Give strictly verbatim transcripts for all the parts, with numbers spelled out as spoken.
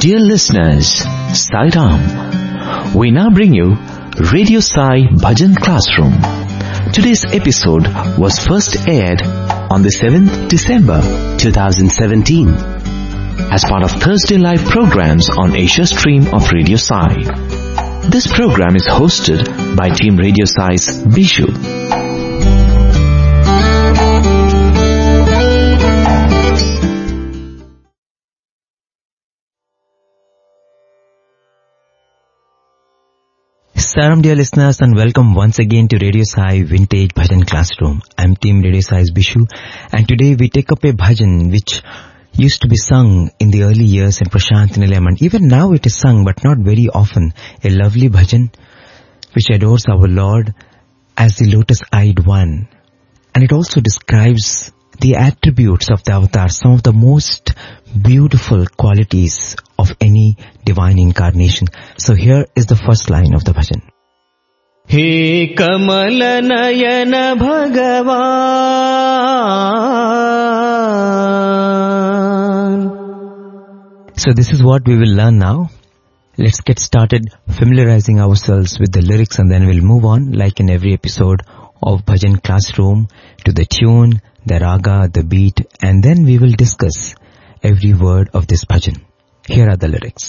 Dear listeners, Sai Ram. We now bring you Radio Sai Bhajan Classroom. Today's episode was first aired on the seventh of December twenty seventeen as part of Thursday live programs on Asia stream of Radio Sai. This program is hosted by Team Radio Sai's Bishu. Salam dear listeners, and welcome once again to Radio Sai Vintage Bhajan Classroom. I'm Team Radio Sai's Bishu, and today we take up a bhajan which used to be sung in the early years in Prashant Nilayam, and even now it is sung but not very often. A lovely bhajan which adores our Lord as the lotus-eyed one, and it also describes the attributes of the avatar, some of the most beautiful qualities of any divine incarnation. So here is the first line of the bhajan. He Kamala Nayana Bhagavan. So this is what we will learn now. Let's get started familiarizing ourselves with the lyrics, and then we'll move on like in every episode of Bhajan Classroom to the tune, the raga, the beat, and then we will discuss every word of this bhajan. Here are the lyrics.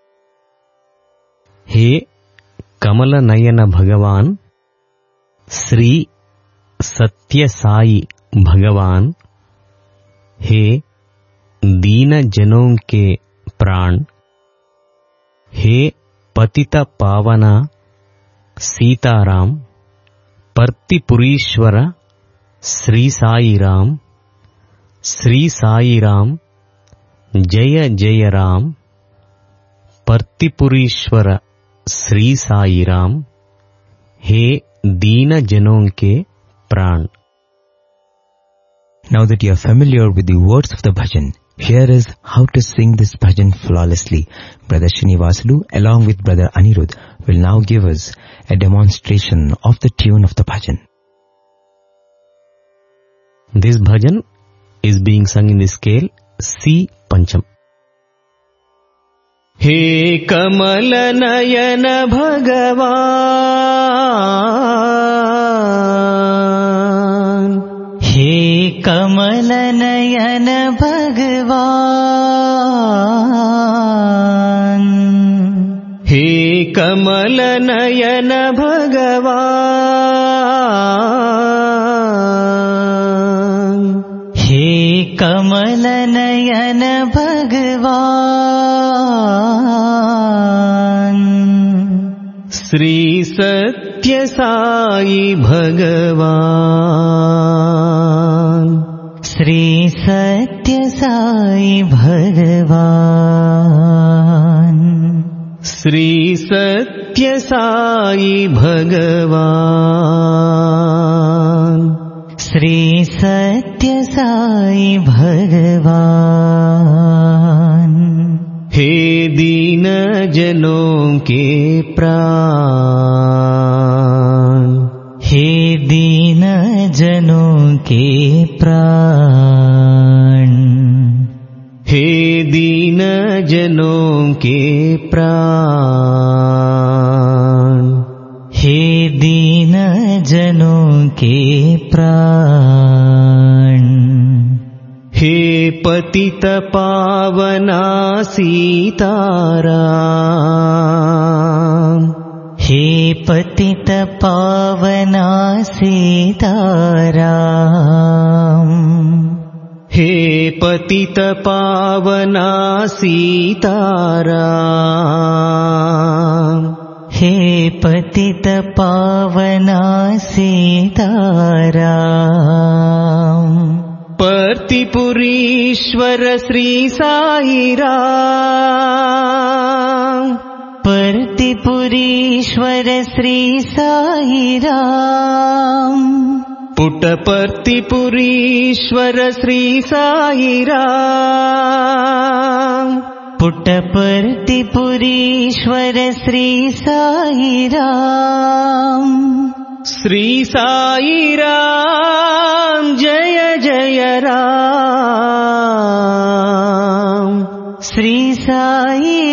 He Kamala Nayana Bhagavan, Sri Satya Sai Bhagavan, He Deena Janon ke Pran, He Patita Pavana Sitaram, Partipurishwara Sri Sai Ram, Sri Sai Ram, Jaya Jaya Ram, Partipurishwara Sri Sai Ram, He Deena Janon ke Pran. Now that you are familiar with the words of the bhajan, here is how to sing this bhajan flawlessly. Brother Srinivasulu along with Brother Anirudh will now give us a demonstration of the tune of the bhajan. This bhajan is being sung in the scale C Pancham. He Kamala Nayana Bhagavan, He Kamala Nayana Bhagavan, He Kamala Nayana Bhagavan, He Kamala Nayana Bhagavan, Sri Satya Sai Bhagavan, Sri Satya Sai Bhagavan, Sri Satya Sai Bhagavan, Sri Satya Sai Bhagavan, He Deena Janon ke Pran, He Deena Janon ke Pran, He Deena Janon ke Pran, He Deena Janon ke Pran, He Patita Pavana Sitaram, He Patita Pavana Sitaram, He Patita Pavana Sitaram, He Patita Pavana Sitaram, Partipurishwara Sri Sai Ram, Partipurishwara Sri Sai Ram, Puttapartipurishwara Sri Sai Ram, Puttapartipurishwara Sri Sai Ram, Sri Sai Ram, Jaya Jaya Ram, Sri Sai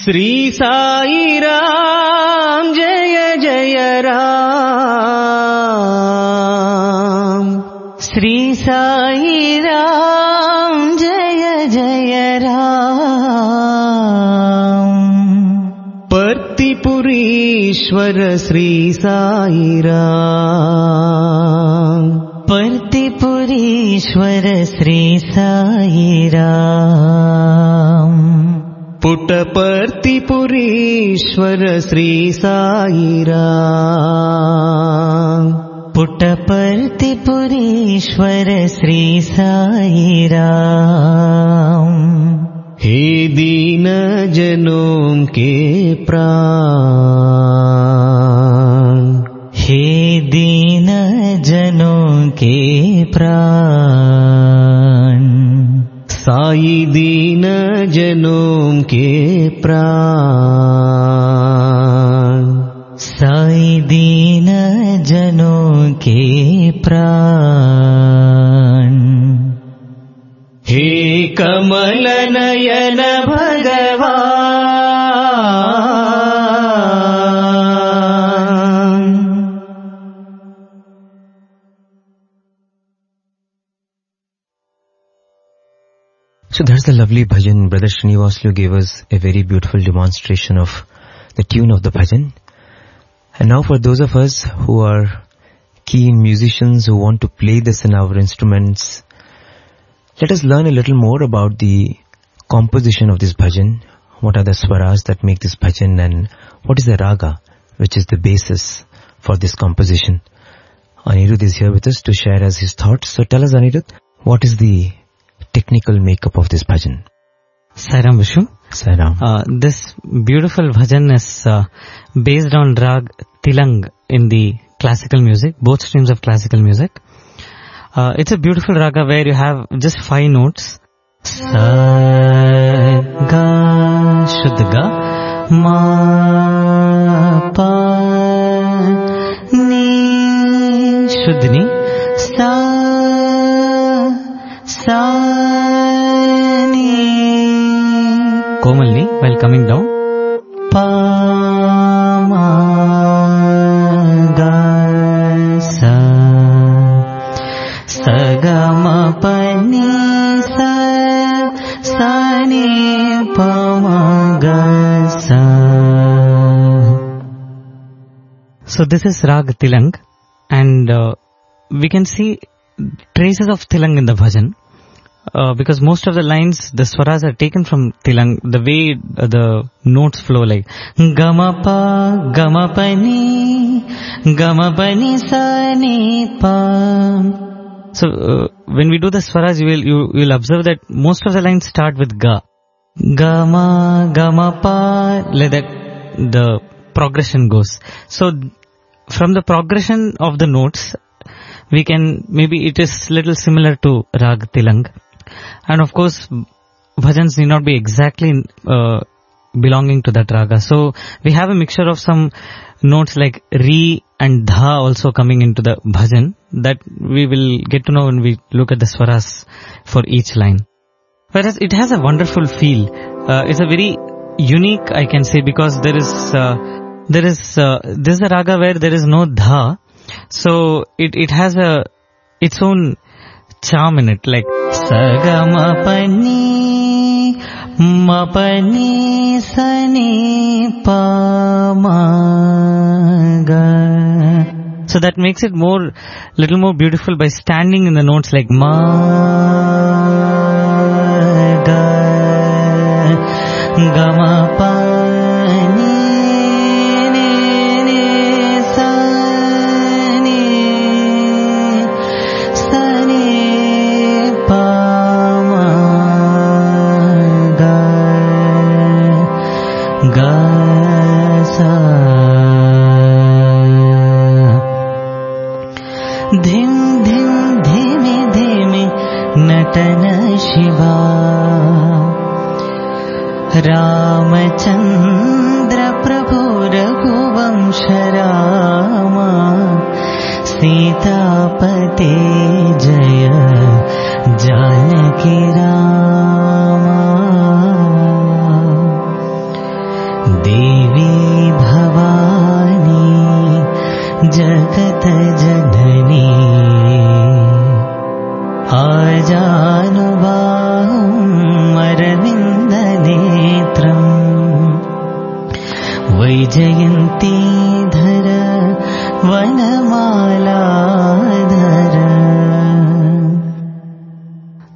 Shri Sai Ram जय जय राम श्री साई राम जय जय राम पर्तिपुरीश्वर श्री साई राम पर्तिपुरीश्वर श्री साई राम पुट्टपर्तिपुरीश्वर श्री साई राम पुट्टपर्तिपुरीश्वर श्री साई राम हे दीन जनों के प्राण हे दीन जनों के प्राण साई दीन जनों के प्राण साई दीन जनों के प्राण हे कमल नयन भगवान। So that's the lovely bhajan. Brother Srinivaslu gave us a very beautiful demonstration of the tune of the bhajan. And now for those of us who are keen musicians who want to play this in our instruments, let us learn a little more about the composition of this bhajan. What are the swaras that make this bhajan, and what is the raga which is the basis for this composition? Anirudh is here with us to share us his thoughts. So tell us, Anirudh, what is the technical makeup of this bhajan? Sairam Vishu. Sairam. Uh, this beautiful bhajan is uh, based on rag Tilang in the classical music, both streams of classical music. Uh, it's a beautiful raga where you have just five notes. Sa, ga, shuddha ga, ma, pa, ni, shuddha ni, sa, sa, ni, komal ni while coming down. pa, ma, ga, sa, sa, ga, ma, pa, ni, sa, sa, ni, pa, ma, ga, sa. So this is rag Tilang, and uh, we can see traces of Tilang in the bhajan. Uh, because most of the lines, the swaras are taken from Tilang, the way uh, the notes flow, like Gama pa, gama pa ni, gama pa ni sa ni pa. So uh, when we do the swaras, you will you will observe that most of the lines start with ga, Gama, gama pa. like that the progression goes. So from the progression of the notes, we can, maybe it is little similar to rag Tilang. And of course, bhajans need not be exactly uh, belonging to that raga. So we have a mixture of some notes like Ri and Dha also coming into the bhajan, that we will get to know when we look at the swaras for each line. Whereas it has a wonderful feel. Uh, it's a very unique, I can say, because there is uh, there is uh, this is a raga where there is no Dha. So it it has a its own charm in it, like Sa ga ma pa ni, ma pa ni sa ni pa ma ga. so that makes it more, little more beautiful by standing in the notes like Ma ga, ga ma pa ni, ni, ni, sa ni, sa ni pa ma ga, ga sa. Dhim dhim dhime dhime natana shiva, Ramachandra Prabhu Raghuvamsha Rama, Sitapate Jaya Janaki Rama.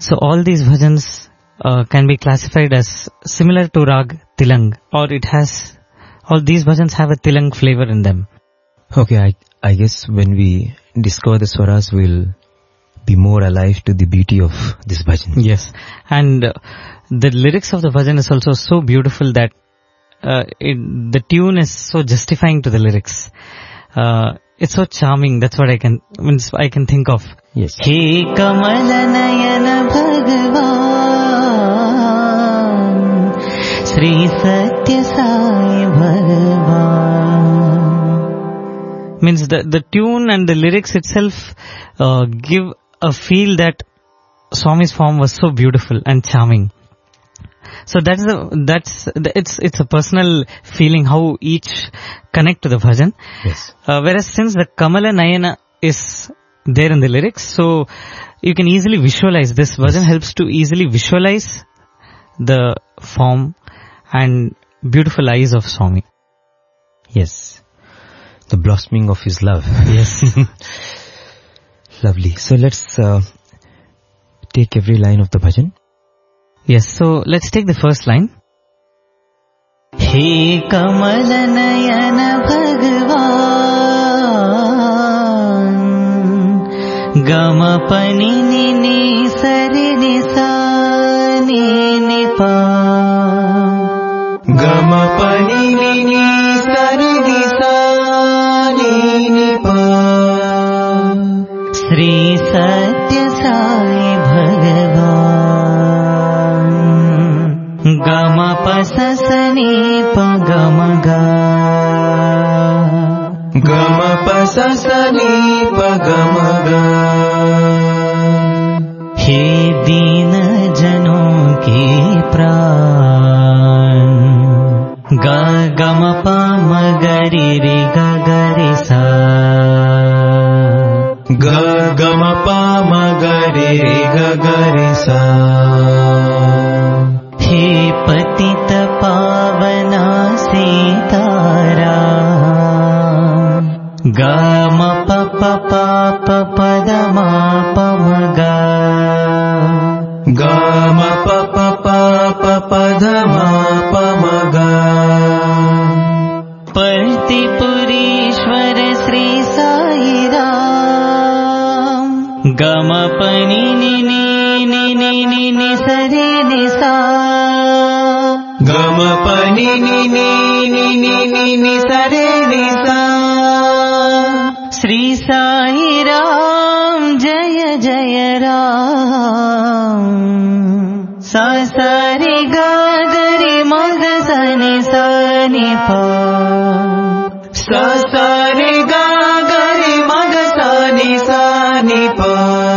So all these bhajans uh, can be classified as similar to Rag Tilang, or it has, all these bhajans have a Tilang flavor in them. Okay, I, I guess when we discover the swaras, we'll be more alive to the beauty of this bhajan. Yes. And uh, the lyrics of the bhajan is also so beautiful that uh, it, the tune is so justifying to the lyrics. Uh, it's so charming. That's what I can, means I can think of. Yes. He Kamala Nayana Bhagavan, Sri Satya Sai Bhagavan. Means the, the tune and the lyrics itself uh, give a feel that Swami's form was so beautiful and charming. So that's the, that's, the, it's, it's a personal feeling how each connect to the bhajan. Yes. Uh, whereas since the Kamala Nayana is there in the lyrics, so you can easily visualize, this bhajan helps to easily visualize the form and beautiful eyes of Swami. Yes. The blossoming of his love. Yes. Lovely. So let's uh, take every line of the bhajan. Yes, so let's take the first line. He Kamala Nayana Bhagavan, Gama Pani Ni Sari Ni Sa Ni Ni Pa, Gama Pani Ni Sari Ni Sa Ni Ni Pa, Sri Satya Sai Bhagavan, Gama Pasasani Pagamaga, Gama Pasasani Pagamaga. हे दीन जनों के प्राण, गा गम palm गरि रि गरि सा, गा गम palm गरि रि गरि सा. हे पतित पावना सीताराम, गा म प प प प पद म प म गा, गा म प प प प पद म प म गा. पर्तिपुरीश्वर श्री साई राम, गम पनि नि नि नि नि नि नि सरि नि सा, गम पनि नि नि नि नि नि नि सरे नि सा. श्री साई राम जय जय राम, सा सा रि गा गरि म ग स नि सा नि पा, सा सा रि गा गरि म ग सा नि सा नि पा.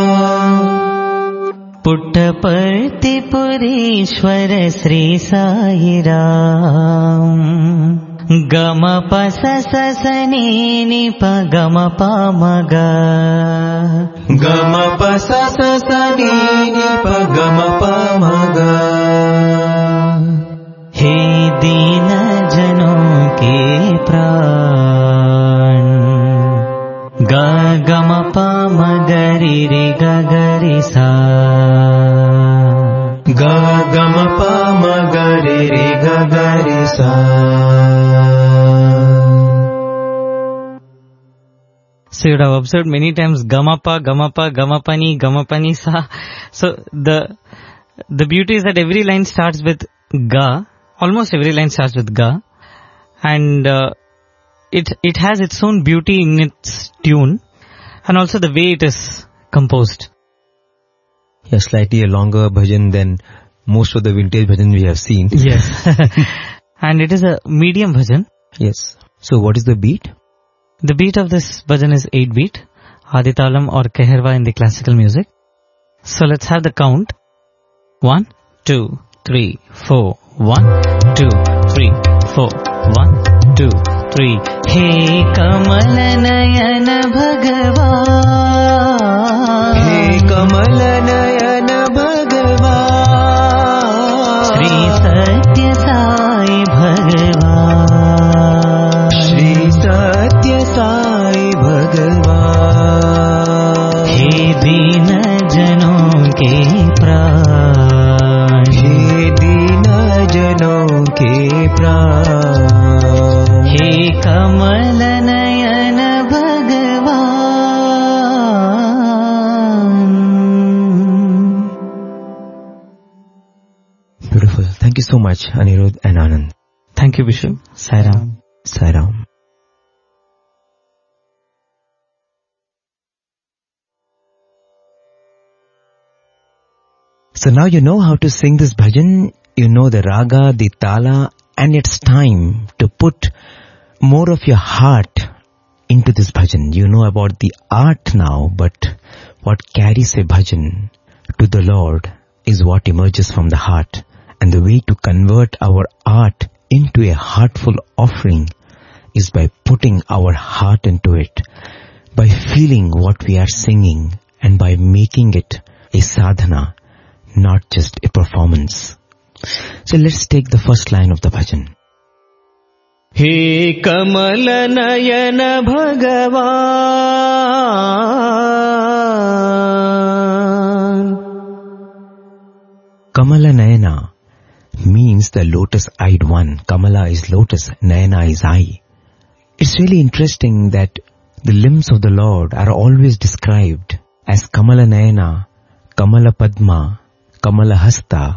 पुट्टपर्तिपुरीश्वर श्री साई राम, गम प स स स नि नि प गम प म ग, गम प स स स नि नि प गम प म ग. हे दीन जनों के प्राण, ग गम प म गरि रि ग गरि सा, ग गम प म गरि रि ग गरि सा. So you would have observed many times Gamapa, Gamapa, Gamapani, Gamapani Sa. So the the beauty is that every line starts with Ga. Almost every line starts with Ga. And uh, it it has its own beauty in its tune. And also the way it is composed. Yeah, slightly a longer bhajan than most of the vintage bhajan we have seen. Yes. And it is a medium bhajan. Yes. So what is the beat? The beat of this bhajan is eight beat, Aditalam or Keherwa in the classical music. So let's have the count. One, two, three, four. One, two, three, four. One, two, three. हे कमल नयन भगवान, हे कमल नयन भगवान, श्री सत्य साई भगवान, श्री सत्य साई भगवान. हे दीन जनों के प्राण, नयन भगवान. Beautiful. Thank you so much, Anirudh and Anand. Thank you, Bishu. Sai Ram. Sai Ram. So now you know how to sing this bhajan, you know the raga, the tala, and it's time to put more of your heart into this bhajan. You know about the art now, but what carries a bhajan to the Lord is what emerges from the heart. And the way to convert our art into a heartful offering is by putting our heart into it, by feeling what we are singing, and by making it a sadhana, not just a performance. So let's take the first line of the bhajan. He Kamala Nayana Bhagavan. Kamala Nayana means the lotus-eyed one. Kamala is lotus, Nayana is eye. It's really interesting that the limbs of the Lord are always described as Kamala Nayana, Kamala Padma, Kamala Hasta,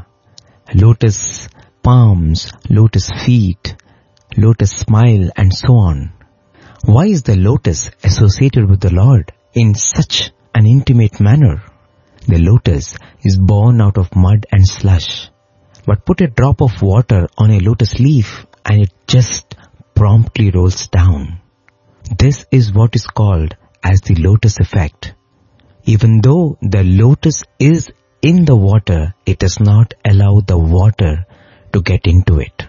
lotus palms, lotus feet, lotus smile, and so on. Why is the lotus associated with the Lord in such an intimate manner? The lotus is born out of mud and slush. But put a drop of water on a lotus leaf and it just promptly rolls down. This is what is called as the lotus effect. Even though the lotus is in the water, it does not allow the water to get into it.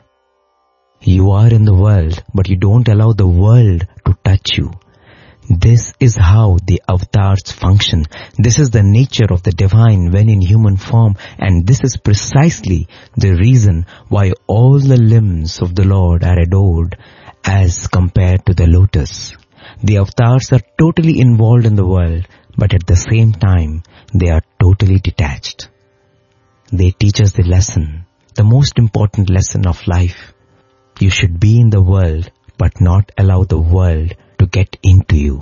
You are in the world, but you don't allow the world to touch you. This is how the avatars function. This is the nature of the divine when in human form, and this is precisely the reason why all the limbs of the Lord are adored as compared to the lotus. The avatars are totally involved in the world, but at the same time, they are totally detached. They teach us the lesson, the most important lesson of life. You should be in the world, but not allow the world to get into you.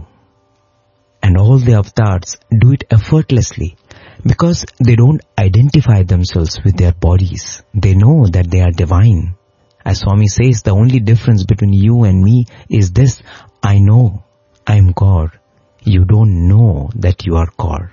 And all the avatars do it effortlessly because they don't identify themselves with their bodies. They know that they are divine. As Swami says, the only difference between you and me is this: I know I am God. You don't know that you are God.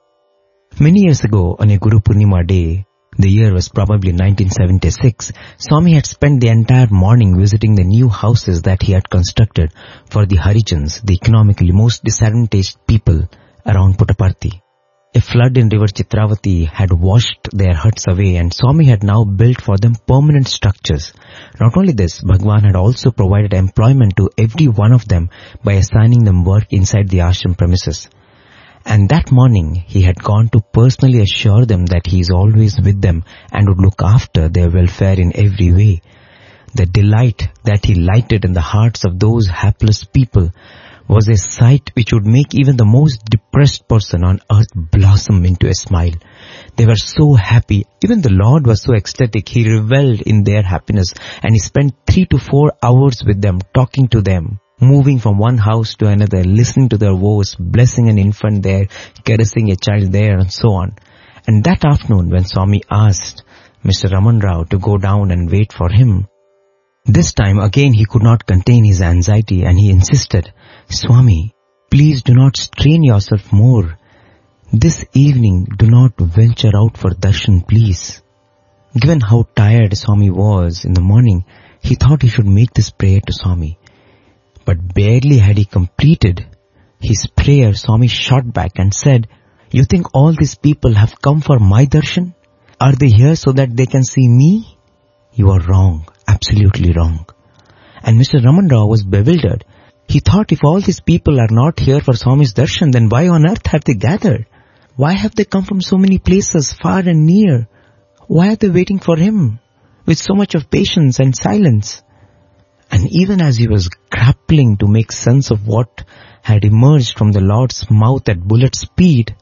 Many years ago, on a Guru Purnima day, the year was probably nineteen seventy-six, Swami had spent the entire morning visiting the new houses that he had constructed for the Harijans, the economically most disadvantaged people around Puttaparthi. A flood in river Chitravati had washed their huts away, and Swami had now built for them permanent structures. Not only this, Bhagwan had also provided employment to every one of them by assigning them work inside the ashram premises. And that morning, he had gone to personally assure them that he is always with them and would look after their welfare in every way. The delight that he lighted in the hearts of those hapless people was a sight which would make even the most depressed person on earth blossom into a smile. They were so happy. Even the Lord was so ecstatic. He reveled in their happiness, and he spent three to four hours with them, talking to them, moving from one house to another, listening to their woes, blessing an infant there, caressing a child there, and so on. And that afternoon, when Swami asked Mister Raman Rao to go down and wait for him, this time again he could not contain his anxiety, and he insisted, "Swami, please do not strain yourself more. This evening do not venture out for darshan, please." Given how tired Swami was in the morning, he thought he should make this prayer to Swami. But barely had he completed his prayer, Swami shot back and said, "You think all these people have come for my darshan? Are they here so that they can see me? You are wrong, absolutely wrong." And Mister Raman Rao was bewildered. He thought, if all these people are not here for Swami's darshan, then why on earth have they gathered? Why have they come from so many places, far and near? Why are they waiting for him with so much of patience and silence? And even as he was grappling to make sense of what had emerged from the Lord's mouth at bullet speed,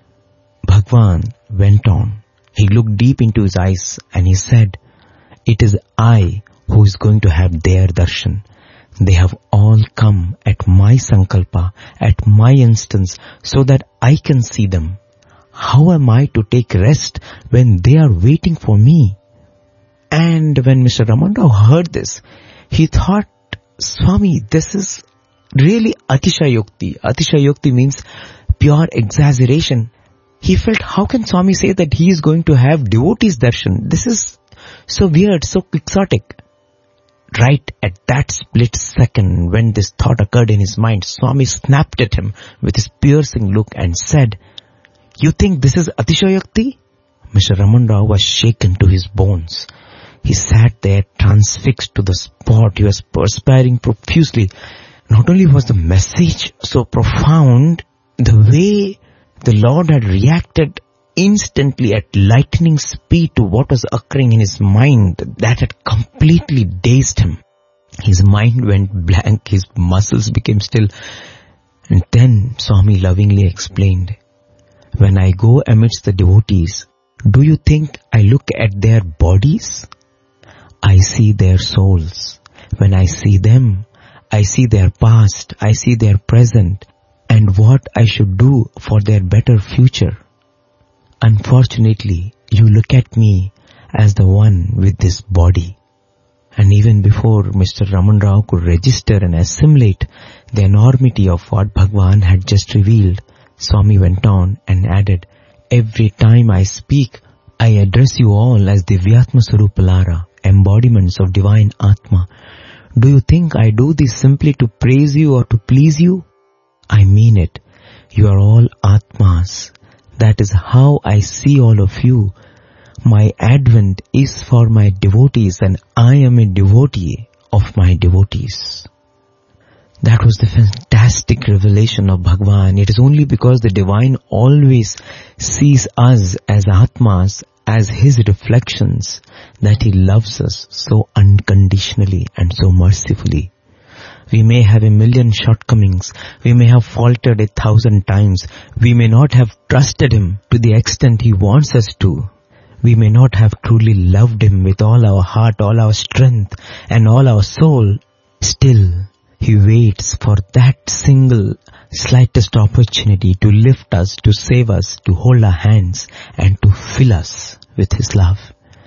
Bhagwan went on. He looked deep into his eyes and he said, "It is I who is going to have their darshan. They have all come at my sankalpa, at my instance, so that I can see them. How am I to take rest when they are waiting for me? And when Mister Raman Rao heard this, he thought, Swami, this is really Atishayukti. Atishayukti means pure exaggeration. He felt, how can Swami say that he is going to have devotees darshan? This is so weird, so quixotic. Right at that split second when this thought occurred in his mind, Swami snapped at him with his piercing look and said, you think this is Atishayukti? Mister Raman Rao was shaken to his bones. He sat there transfixed to the spot. He was perspiring profusely. Not only was the message so profound, the way the Lord had reacted instantly at lightning speed to what was occurring in his mind, that had completely dazed him. His mind went blank, his muscles became still. And then Swami lovingly explained, when I go amidst the devotees, do you think I look at their bodies? I see their souls. When I see them, I see their past, I see their present, and what I should do for their better future. Unfortunately, you look at me as the one with this body. And even before Mister Raman Rao could register and assimilate the enormity of what Bhagwan had just revealed, Swami went on and added, every time I speak, I address you all as Divyatma Sarupalara, embodiments of divine Atma. Do you think I do this simply to praise you or to please you? I mean it. You are all Atmas. That is how I see all of you. My advent is for my devotees and I am a devotee of my devotees. That was the fantastic revelation of Bhagwan. It is only because the divine always sees us as Atmas, as his reflections, that he loves us so unconditionally and so mercifully. We may have a million shortcomings. We may have faltered a thousand times. We may not have trusted him to the extent he wants us to. We may not have truly loved him with all our heart, all our strength, and all our soul. Still, he waits for that single slightest opportunity to lift us, to save us, to hold our hands, and to fill us with his love.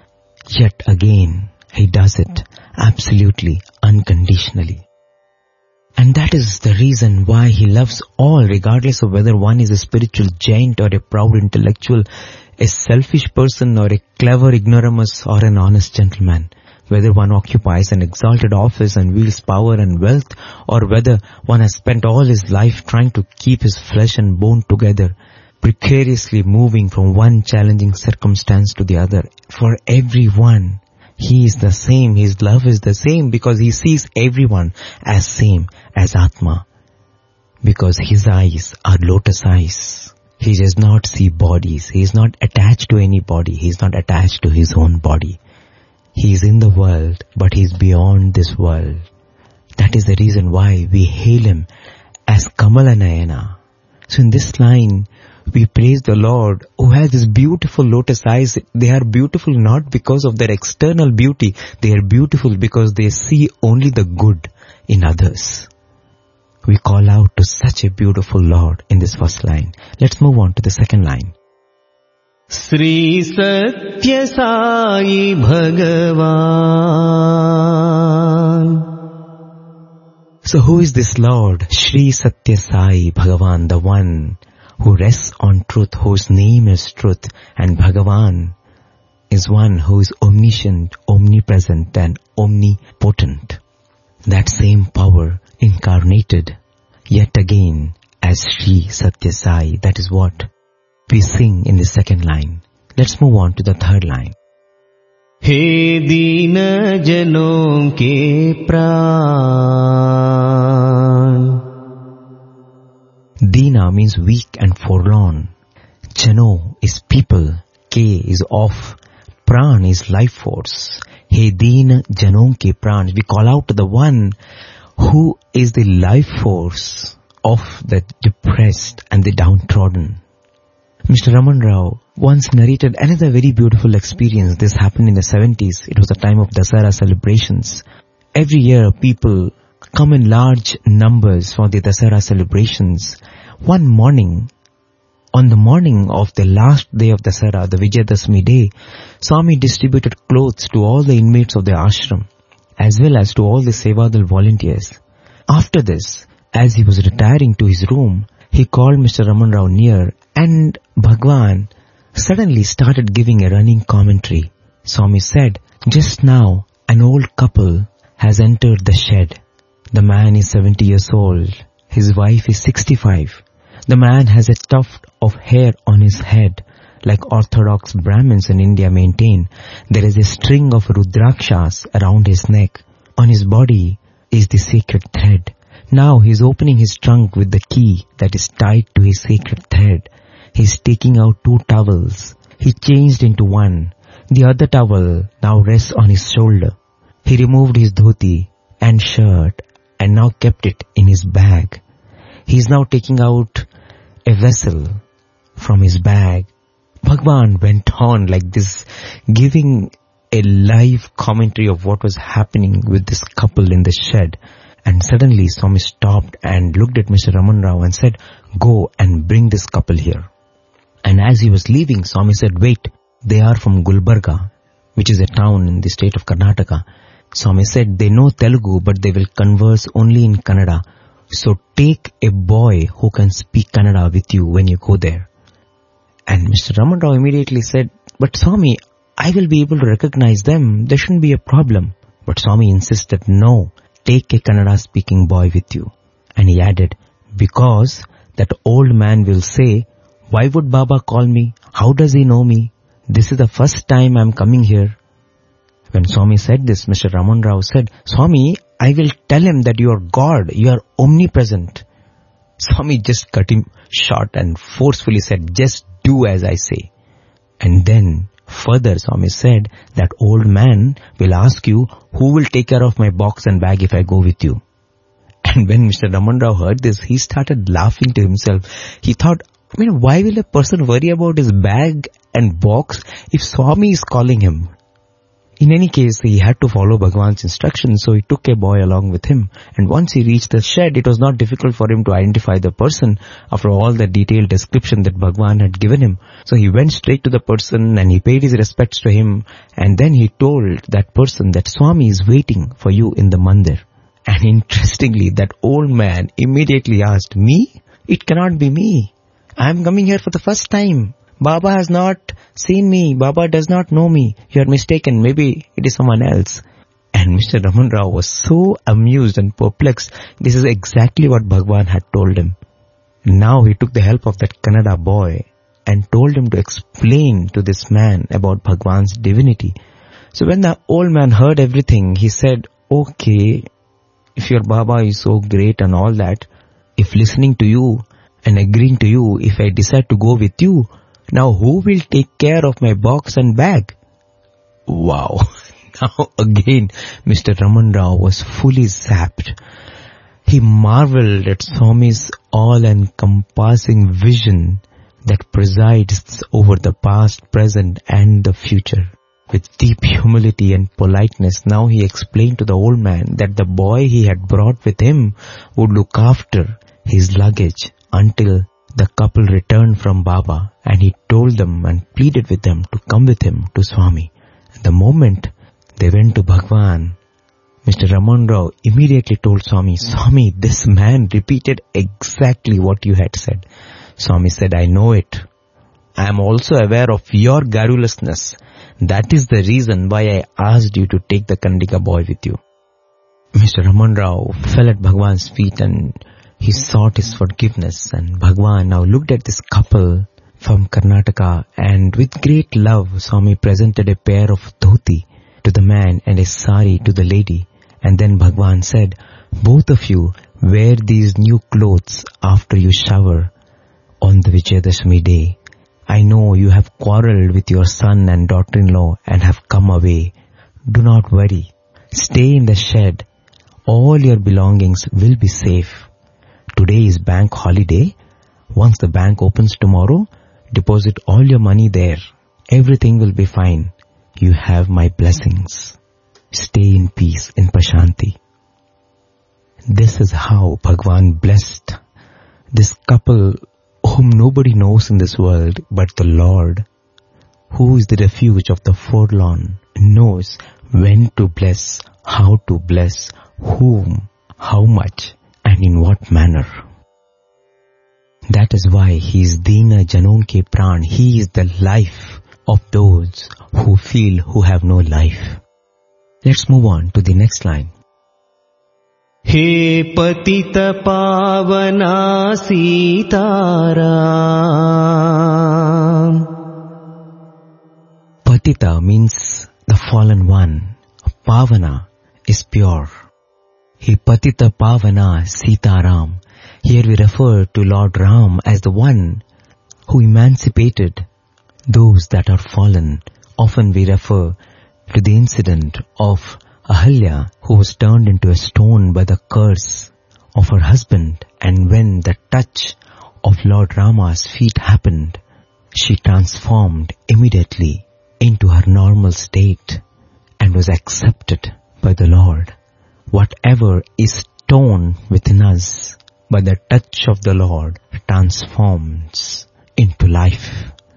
Yet again, he does it absolutely unconditionally. And that is the reason why he loves all, regardless of whether one is a spiritual giant or a proud intellectual, a selfish person or a clever ignoramus or an honest gentleman. Whether one occupies an exalted office and wields power and wealth, or whether one has spent all his life trying to keep his flesh and bone together, precariously moving from one challenging circumstance to the other. For everyone, he is the same. His love is the same because he sees everyone as same as Atma. Because his eyes are lotus eyes. He does not see bodies. He is not attached to any body. He is not attached to his own body. He is in the world, but he is beyond this world. That is the reason why we hail him as Kamalanayana. So in this line, we praise the Lord who has these beautiful lotus eyes. They are beautiful not because of their external beauty. They are beautiful because they see only the good in others. We call out to such a beautiful Lord in this first line. Let's move on to the second line. Sri Satya Sai Bhagavan. So who is this Lord? Sri Satya Sai Bhagavan, the one who rests on truth, whose name is truth, and Bhagavan is one who is omniscient, omnipresent and omnipotent. That same power incarnated yet again as Sri Satya Sai. That is what we sing in the second line. Let's move on to the third line. He Deena Janon ke Pran. Deena means weak and forlorn. Jano is people. Ke is of. Pran is life force. He Deena Janon ke Pran. We call out to the one who is the life force of the depressed and the downtrodden. Mister Raman Rao once narrated another very beautiful experience. This happened in the seventies. It was the time of Dasara celebrations. Every year people come in large numbers for the Dasara celebrations. One morning, on the morning of the last day of Dasara, the Vijayadashmi day, Swami distributed clothes to all the inmates of the ashram, as well as to all the Sevadal volunteers. After this, as he was retiring to his room, he called Mister Raman Rao near, and Bhagwan suddenly started giving a running commentary. Swami said, "Just now, an old couple has entered the shed. The man is seventy years old. His wife is sixty-five. The man has a tuft of hair on his head, like Orthodox Brahmins in India maintain. There is a string of Rudrakshas around his neck. On his body is the sacred thread. Now he is opening his trunk with the key that is tied to his sacred thread. He is taking out two towels. He changed into one. The other towel now rests on his shoulder. He removed his dhoti and shirt and now kept it in his bag. He is now taking out a vessel from his bag." Bhagwan went on like this, giving a live commentary of what was happening with this couple in the shed. And suddenly Swami stopped and looked at Mister Raman Rao and said, "Go and bring this couple here." And as he was leaving, Swami said, "Wait, they are from Gulbarga, which is a town in the state of Karnataka." Swami said, "They know Telugu, but they will converse only in Kannada. So take a boy who can speak Kannada with you when you go there." And Mister Raman Rao immediately said, "But Swami, I will be able to recognize them. There shouldn't be a problem." But Swami insisted, "No, take a Kannada speaking boy with you." And he added, "Because that old man will say, 'Why would Baba call me? How does he know me? This is the first time I am coming here.'" When Swami said this, Mister Raman Rao said, "Swami, I will tell him that you are God, you are omnipresent." Swami just cut him short and forcefully said, "Just do as I say." And then further Swami said, "That old man will ask you, who will take care of my box and bag if I go with you?" And when Mister Raman Rao heard this, he started laughing to himself. He thought, I mean, why will a person worry about his bag and box if Swami is calling him? In any case, he had to follow Bhagwan's instructions, so he took a boy along with him. And once he reached the shed, it was not difficult for him to identify the person after all the detailed description that Bhagwan had given him. So he went straight to the person and he paid his respects to him. And then he told that person that Swami is waiting for you in the mandir. And interestingly, that old man immediately asked, "Me? It cannot be me. I am coming here for the first time. Baba has not seen me. Baba does not know me. You are mistaken. Maybe it is someone else." And Mister Raman Rao was so amused and perplexed. This is exactly what Bhagwan had told him. Now he took the help of that Kannada boy and told him to explain to this man about Bhagwan's divinity. So when the old man heard everything, he said, "Okay, if your Baba is so great and all that, if listening to you and agreeing to you, if I decide to go with you, now who will take care of my box and bag?" Wow. Now again, Mister Raman Rao was fully zapped. He marveled at Swami's all-encompassing vision that presides over the past, present and the future. With deep humility and politeness, now he explained to the old man that the boy he had brought with him would look after his luggage until the couple returned from Baba, and he told them and pleaded with them to come with him to Swami. The moment they went to Bhagwan, Mister Raman Rao immediately told Swami, "Swami, this man repeated exactly what you had said." Swami said, "I know it. I am also aware of your garrulousness. That is the reason why I asked you to take the Kandika boy with you." Mister Raman Rao fell at Bhagwan's feet and he sought his forgiveness. And Bhagwan now looked at this couple from Karnataka, and with great love, Swami presented a pair of dhoti to the man and a sari to the lady. And then Bhagwan said, "Both of you wear these new clothes after you shower on the Vijayadashmi day. I know you have quarreled with your son and daughter-in-law and have come away. Do not worry. Stay in the shed. All your belongings will be safe. Today is bank holiday. Once the bank opens tomorrow, deposit all your money there. Everything will be fine. You have my blessings. Stay in peace, in Prashanti." This is how Bhagwan blessed this couple whom nobody knows in this world but the Lord, who is the refuge of the forlorn, knows when to bless, how to bless, whom, how much, and in what manner. That is why he is Dina Janon Ke Pran. He is the life of those who feel who have no life. Let's move on to the next line. He Patita Pavana Sitaram. Patita means the fallen one. Pavana is pure. He Patita Pavana Sitaram. Here we refer to Lord Ram as the one who emancipated those that are fallen. Often we refer to the incident of Ahalya, who was turned into a stone by the curse of her husband, and when the touch of Lord Rama's feet happened, she transformed immediately into her normal state and was accepted by the Lord. Whatever is stone within us, by the touch of the Lord, transforms into life,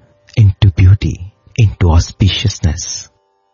into beauty, into auspiciousness.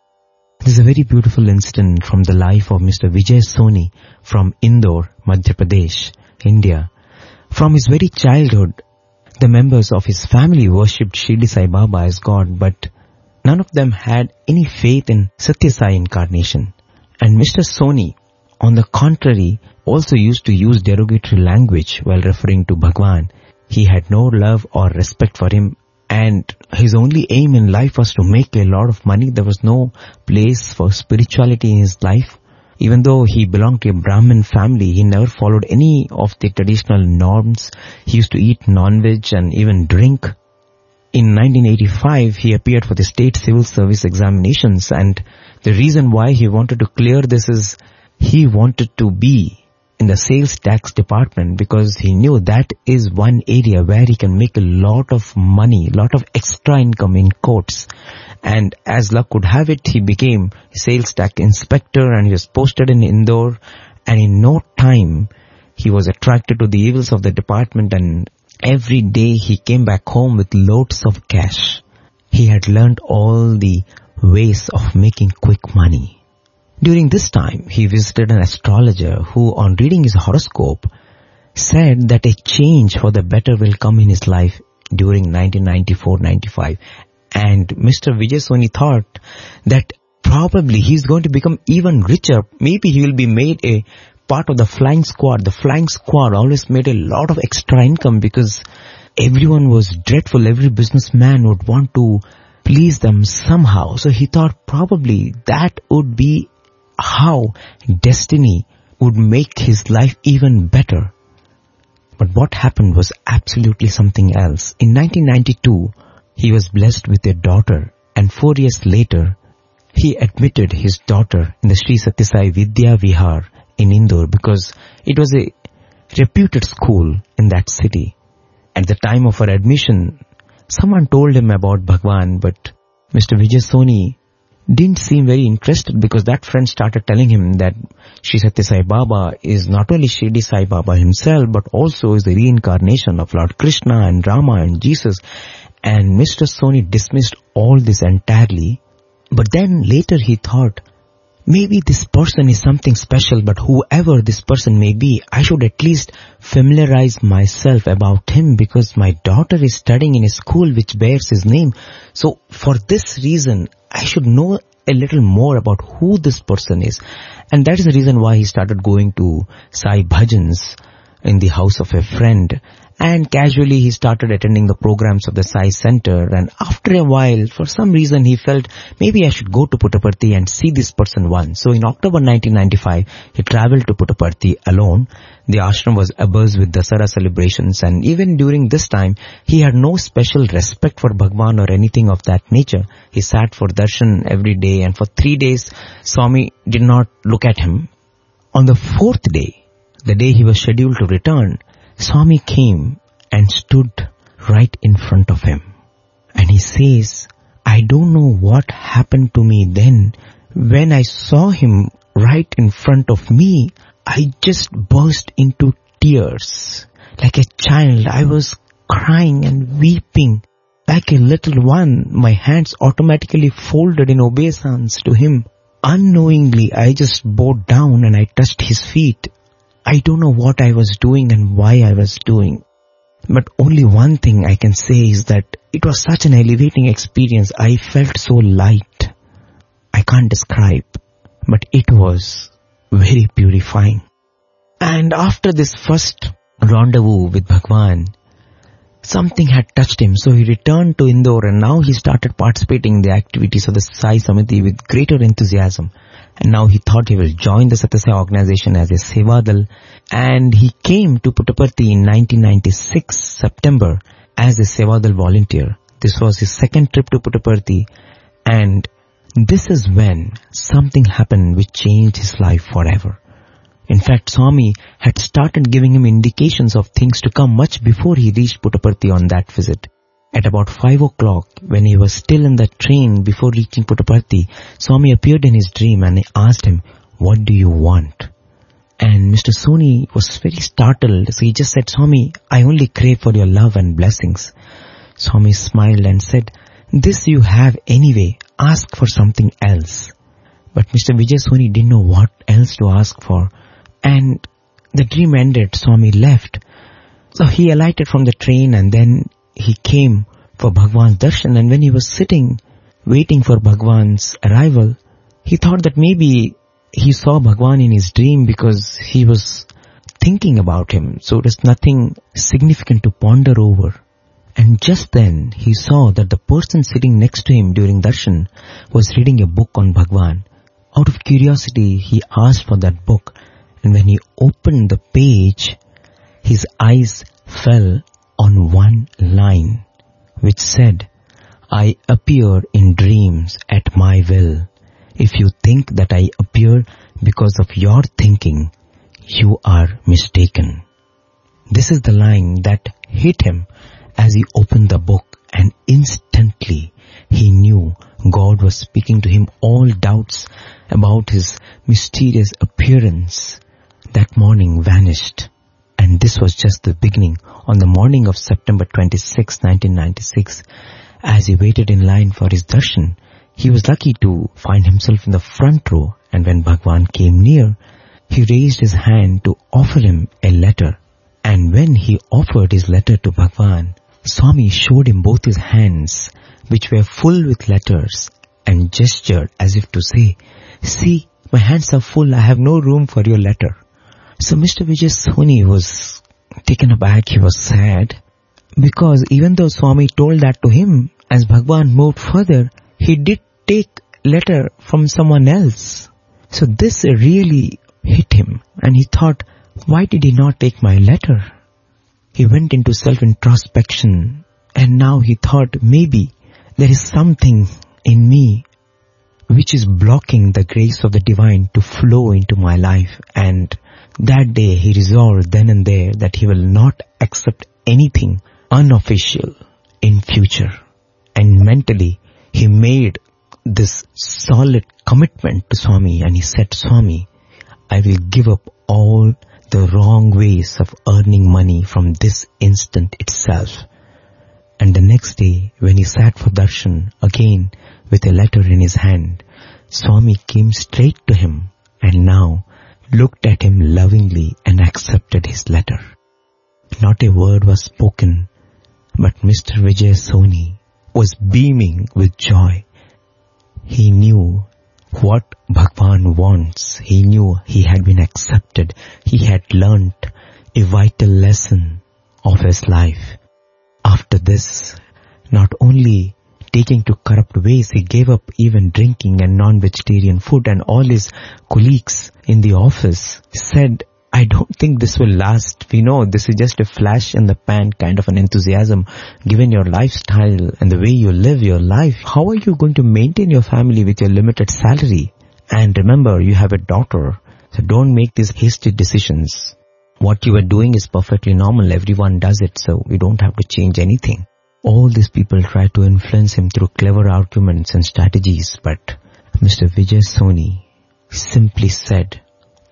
This is a very beautiful incident from the life of Mister Vijay Soni from Indore, Madhya Pradesh, India. From his very childhood, the members of his family worshipped Shirdi Sai Baba as God, but none of them had any faith in Satya Sai incarnation. And Mister Soni, on the contrary, also used to use derogatory language while referring to Bhagwan. He had no love or respect for him, and his only aim in life was to make a lot of money. There was no place for spirituality in his life. Even though he belonged to a Brahmin family, he never followed any of the traditional norms. He used to eat non-veg and even drink. In nineteen eighty-five, he appeared for the state civil service examinations, and the reason why he wanted to clear this is he wanted to be in the sales tax department because he knew that is one area where he can make a lot of money, lot of extra income in quotes. And as luck would have it, he became a sales tax inspector and he was posted in Indore, and in no time he was attracted to the evils of the department, and every day he came back home with loads of cash. He had learned all the ways of making quick money. During this time, he visited an astrologer who, on reading his horoscope, said that a change for the better will come in his life during nineteen ninety-four ninety-five. And Mister Vijay Soni thought that probably he's going to become even richer. Maybe he will be made a part of the flying squad. The flying squad always made a lot of extra income because everyone was dreadful. Every businessman would want to please them somehow. So he thought probably that would be how destiny would make his life even better. But what happened was absolutely something else. In nineteen ninety-two, he was blessed with a daughter, and four years later, he admitted his daughter in the Sri Satya Sai Vidya Vihar in Indore because it was a reputed school in that city. At the time of her admission, someone told him about Bhagwan, but Mister Vijay Soni didn't seem very interested because that friend started telling him that Sri Satya Sai Baba is not only Shirdi Sai Baba himself but also is the reincarnation of Lord Krishna and Rama and Jesus. And Mister Soni dismissed all this entirely. But then later he thought, maybe this person is something special, but whoever this person may be, I should at least familiarize myself about him because my daughter is studying in a school which bears his name. So for this reason, I should know a little more about who this person is. And that is the reason why he started going to Sai Bhajans in the house of a friend. And casually he started attending the programs of the Sai Center, and after a while, for some reason, he felt maybe I should go to Puttaparthi and see this person once. So in October nineteen ninety-five, he traveled to Puttaparthi alone. The ashram was abuzz with Dasara celebrations, and even during this time, he had no special respect for Bhagwan or anything of that nature. He sat for darshan every day, and for three days, Swami did not look at him. On the fourth day, the day he was scheduled to return, Swami came and stood right in front of him. And he says, I don't know what happened to me then. When I saw him right in front of me, I just burst into tears. Like a child, I was crying and weeping. Like a little one, my hands automatically folded in obeisance to him. Unknowingly, I just bowed down and I touched his feet. I don't know what I was doing and why I was doing. But only one thing I can say is that it was such an elevating experience. I felt so light. I can't describe, but it was very purifying. And after this first rendezvous with Bhagwan, something had touched him, so he returned to Indore and now he started participating in the activities of the Sai Samiti with greater enthusiasm. And now he thought he will join the Satyasai organization as a Sevadal, and he came to Puttaparthi in nineteen ninety-six, September, as a Sevadal volunteer. This was his second trip to Puttaparthi, and this is when something happened which changed his life forever. In fact, Swami had started giving him indications of things to come much before he reached Puttaparthi on that visit. At about five o'clock, when he was still in the train before reaching Puttaparthi, Swami appeared in his dream and asked him, "What do you want?" And Mister Soni was very startled, so he just said, "Swami, I only crave for your love and blessings." Swami smiled and said, "This you have anyway, ask for something else." But Mister Vijay Soni didn't know what else to ask for. And the dream ended, Swami left. So he alighted from the train and then he came for Bhagwan's darshan, and when he was sitting waiting for Bhagwan's arrival, he thought that maybe he saw Bhagwan in his dream because he was thinking about him. So it was nothing significant to ponder over. And just then he saw that the person sitting next to him during darshan was reading a book on Bhagwan. Out of curiosity, he asked for that book. And when he opened the page, his eyes fell on one line which said, "I appear in dreams at my will. If you think that I appear because of your thinking, you are mistaken." This is the line that hit him as he opened the book, and instantly he knew God was speaking to him. All doubts about his mysterious appearance that morning vanished. And this was just the beginning. On the morning of September twenty-sixth, nineteen ninety-six, as he waited in line for his darshan, he was lucky to find himself in the front row. And when Bhagwan came near, he raised his hand to offer him a letter. And when he offered his letter to Bhagwan, Swami showed him both his hands, which were full with letters, and gestured as if to say, "See, my hands are full, I have no room for your letter." So Mister Vijay Soni was taken aback, he was sad, because even though Swami told that to him, as Bhagwan moved further, he did take letter from someone else. So this really hit him, and he thought, why did he not take my letter? He went into self-introspection, and now he thought, maybe there is something in me which is blocking the grace of the divine to flow into my life. And that day he resolved then and there that he will not accept anything unofficial in future. And mentally he made this solid commitment to Swami, and he said, "Swami, I will give up all the wrong ways of earning money from this instant itself." And the next day, when he sat for darshan again with a letter in his hand, Swami came straight to him and now looked at him lovingly and accepted his letter. Not a word was spoken, but Mister Vijay Soni was beaming with joy. He knew what Bhagwan wants. He knew he had been accepted. He had learnt a vital lesson of his life. After this, not only taking to corrupt ways, he gave up even drinking and non-vegetarian food, and all his colleagues in the office said, "I don't think this will last. We know this is just a flash in the pan kind of an enthusiasm. Given your lifestyle and the way you live your life, how are you going to maintain your family with your limited salary? And remember, you have a daughter, so don't make these hasty decisions. What you are doing is perfectly normal. Everyone does it, so we don't have to change anything." All these people tried to influence him through clever arguments and strategies, but Mister Vijay Soni simply said,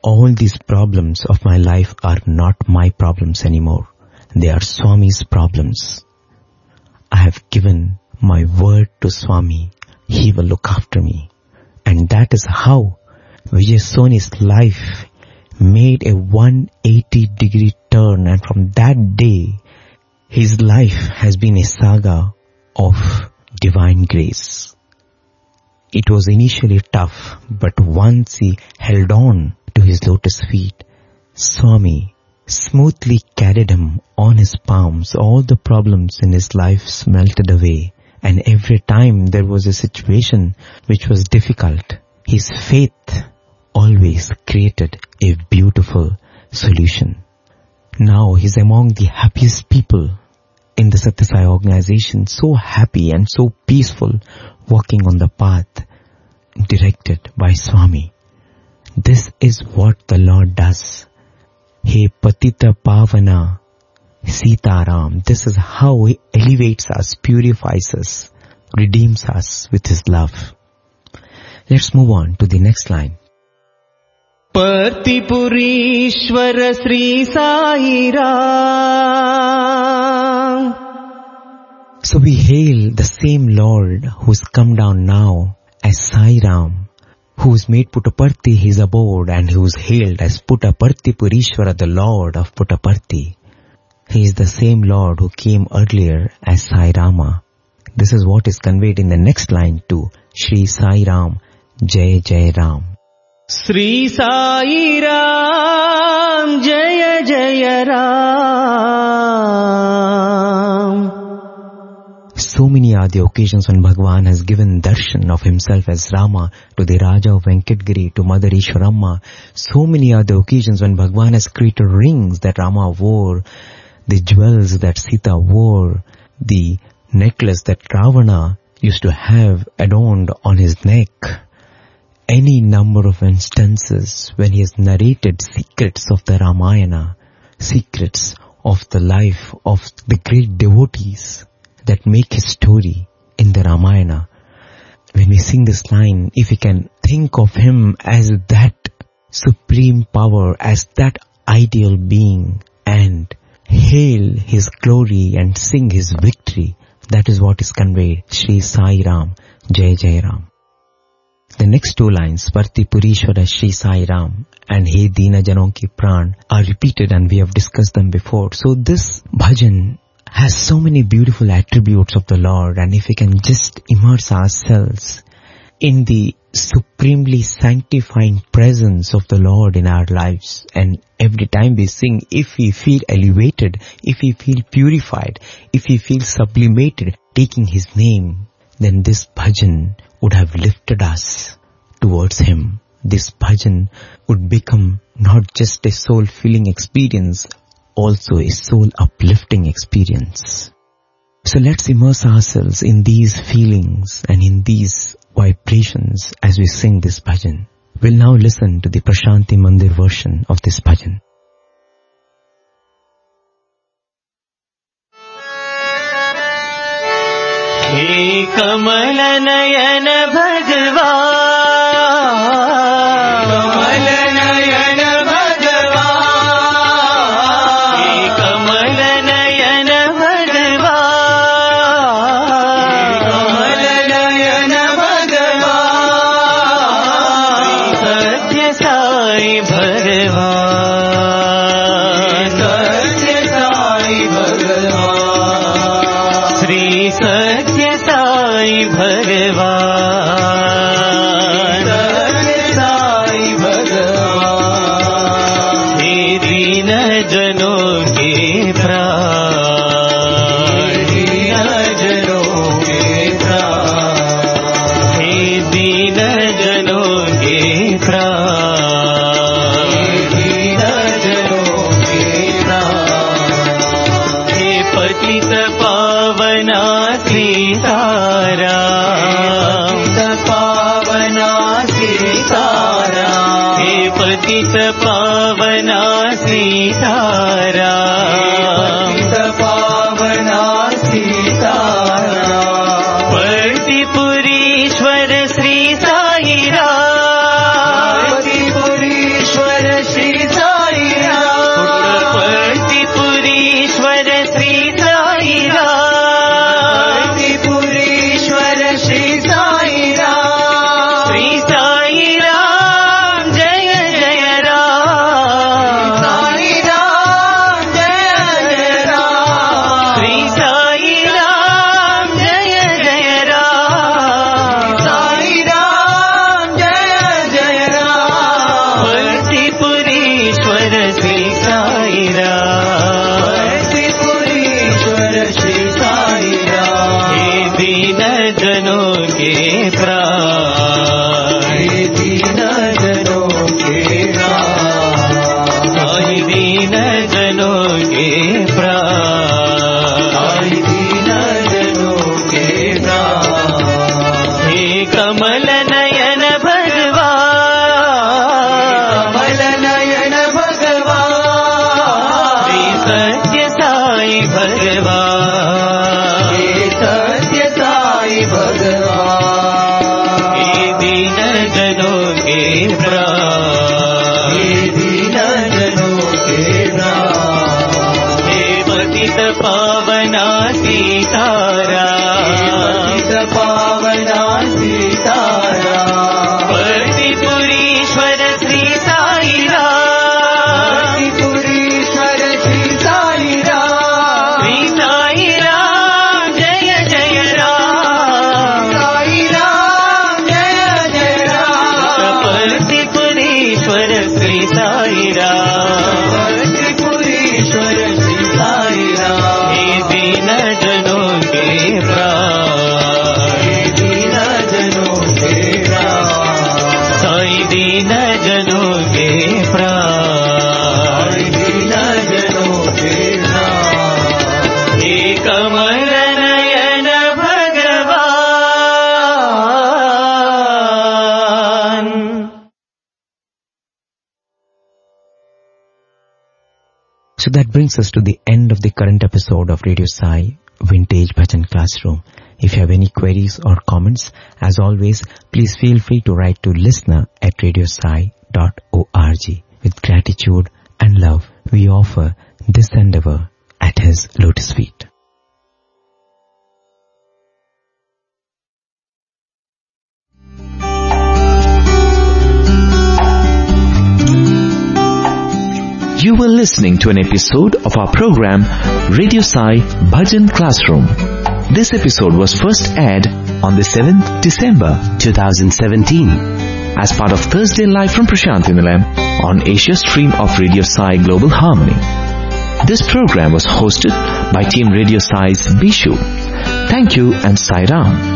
all these problems of my life are not my problems anymore. They are Swami's problems. I have given my word to Swami. He will look after me. And that is how Vijay Sony's life made a one hundred eighty degree turn, and from that day, his life has been a saga of divine grace. It was initially tough, but once he held on to his lotus feet, Swami smoothly carried him on his palms. All the problems in his life melted away, and every time there was a situation which was difficult, his faith always created a beautiful solution. Now he's among the happiest people in the Satya Sai organization, so happy and so peaceful, walking on the path directed by Swami. This is what the Lord does. He Patita Pavana Sitaram. This is how he elevates us, purifies us, redeems us with his love. Let's move on to the next line. Partipurishwara Sri Sai Ram. So we hail the same Lord who's come down now as Sai Ram, who's made Puttaparthi his abode and who's hailed as Puttaparthi Purishwara, the Lord of Puttaparthi. He is the same Lord who came earlier as Sai Rama. This is what is conveyed in the next line too. Shri Sai Ram, Jai Jai Ram. Sri Sai Ram, Jaya Jaya Ram. So many are the occasions when Bhagwan has given darshan of himself as Rama to the Raja of Venkatgiri, to Mother Ishwaramma. So many are the occasions when Bhagwan has created rings that Rama wore, the jewels that Sita wore, the necklace that Ravana used to have adorned on his neck. Any number of instances when he has narrated secrets of the Ramayana, secrets of the life of the great devotees that make his story in the Ramayana. When we sing this line, if we can think of him as that supreme power, as that ideal being, and hail his glory and sing his victory, that is what is conveyed. Shri Sai Ram, Jai Jai Ram. The next two lines, Partipurishwara Shri Sai Ram and He Dina Janon Ki Pran, are repeated and we have discussed them before. So this bhajan has so many beautiful attributes of the Lord, and if we can just immerse ourselves in the supremely sanctifying presence of the Lord in our lives, and every time we sing, if we feel elevated, if we feel purified, if we feel sublimated, taking his name, then this bhajan would have lifted us towards him. This bhajan would become not just a soul-filling experience, also a soul-uplifting experience. So let's immerse ourselves in these feelings and in these vibrations as we sing this bhajan. We'll now listen to the Prashanti Mandir version of this bhajan. He Kamala Nayana Bhagavan, Kamala Nayana Bhagavan, He Kamala Nayana Bhagavan, Kamala Nayana Bhagavan, Satya Sai Bhagavan, Satya Sai Bhagavan, Sri Satya Sai Bhagavan, Satya Sai Bhagavan, He Dina Janon Ke Pran, Dina Janon Ke Pran, He Dina Janon Ke Pran, Dina Janon Ke Pran, He Patita Pavana Sitaram, Pavana Sitaram, He Patita Pavana Sitaram, Pavana Sitaram, Partipurishwara Sri Sai Ram, Partipurishwara प्राण दीन जनों के प्राण हे कमल नयन भगवान कमल नयन भगवान श्री सत्य साई भगवान हे सत्य साई भगवान हे दीन जनों के प्राण हे दीन जनों के प्राण हे पतित पावना सीताराम पतित पावना सीताराम पतिपुरीश्वर श्री साई राम पतिपुरीश्वर श्री साई राम श्री साई राम जय जय राम साई राम जय जय राम पतिपुरीश्वर श्री साई राम पतिपुरीश्वर श्री साई राम हे दीन जनों के प्राण हे दीन जनों के प्राण साई दीन जनों के प्राण दीन जनों के प्राण हे कमल नयन भगवान. So that brings us to the end of the current episode of Radio Sai Vintage Bhajan Classroom. If you have any queries or comments, as always, please feel free to write to listener at radiosai dot org. With gratitude and love, we offer this endeavor at His lotus feet. You were listening to an episode of our program Radio Sai Bhajan Classroom. This episode was first aired on the seventh of December twenty seventeen as part of Thursday Live from Prashanthi Nilayam on Asia Stream of Radio Sai Global Harmony. This program was hosted by Team Radio Sai's Bishu. Thank you and Sai Ram.